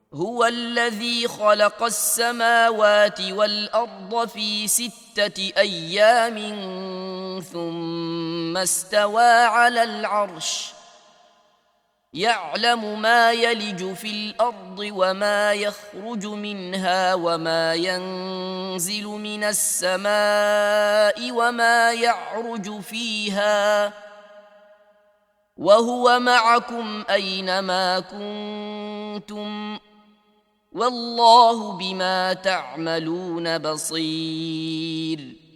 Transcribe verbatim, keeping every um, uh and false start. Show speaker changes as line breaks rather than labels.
هو الذي خلق السماوات والأرض في ستة أيام ثم استوى على العرش يعلم ما يلج في الأرض وما يخرج منها وما ينزل من السماء وما يعرج فيها وهو معكم أينما كنتم والله بما تعملون بصير.